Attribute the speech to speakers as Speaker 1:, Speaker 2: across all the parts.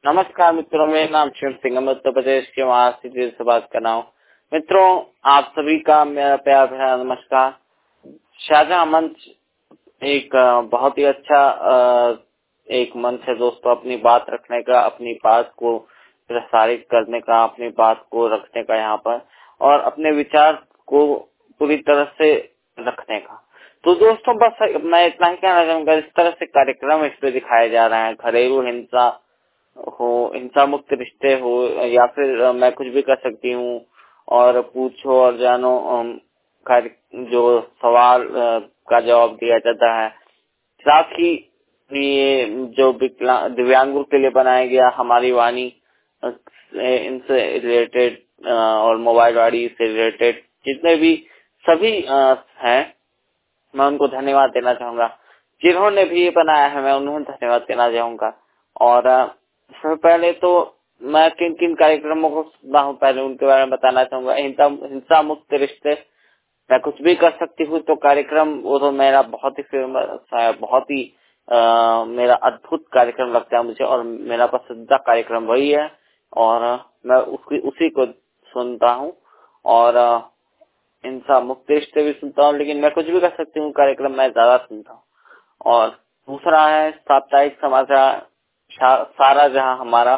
Speaker 1: नमस्कार मित्रों, मेरा नाम शिव सिंह, मैं उत्तर प्रदेश के महाराष्ट्र से बात कर रहा हूँ। मित्रों, आप सभी का मेरा प्यार भरा नमस्कार। शाहजहां मंच एक बहुत ही अच्छा एक मंच है दोस्तों, अपनी बात रखने का, अपनी बात को प्रसारित करने का, अपनी बात को रखने का यहाँ पर, और अपने विचार को पूरी तरह से रखने का। तो दोस्तों, बस मैं इतना ही कहना चाहूंगा, इस तरह से कार्यक्रम इस पे दिखाए जा रहे हैं, घरेलू हिंसा हो, हिंसा मुक्त रिश्ते हो, या फिर मैं कुछ भी कर सकती हूँ, और पूछो और जानो जो सवाल का जवाब दिया जाता है। साथ ही ये जो दिव्यांगों के लिए बनाया गया हमारी वाणी, इनसे रिलेटेड और मोबाइल वाणी से रिलेटेड जितने भी सभी हैं, मैं उनको धन्यवाद देना चाहूंगा। जिन्होंने भी ये बनाया है, मैं उन्हें धन्यवाद देना चाहूंगा। और सबसे पहले तो मैं किन किन कार्यक्रमों को सुनता हूँ, पहले उनके बारे में बताना चाहूंगा। हिंसा मुक्त रिश्ते, मैं कुछ भी कर सकती हूँ, तो कार्यक्रम वो तो मेरा बहुत ही फेमस है, बहुत ही मेरा अद्भुत कार्यक्रम लगता है मुझे, और मेरा पसंदीदा कार्यक्रम वही है, और मैं उसी को सुनता हूँ। और हिंसा मुक्त रिश्ते भी सुनता हूँ, लेकिन मैं कुछ भी कर सकती हूँ कार्यक्रम मैं ज्यादा सुनता हूँ। और दूसरा है साप्ताहिक समाचार सारा जहां हमारा,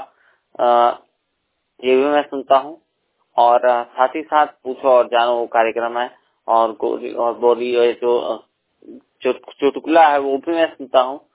Speaker 1: ये भी मैं सुनता हूँ। और साथ ही साथ पूछो और जानो वो कार्यक्रम है, और गोरी और बोरी जो चुटकुला है वो भी मैं सुनता हूँ।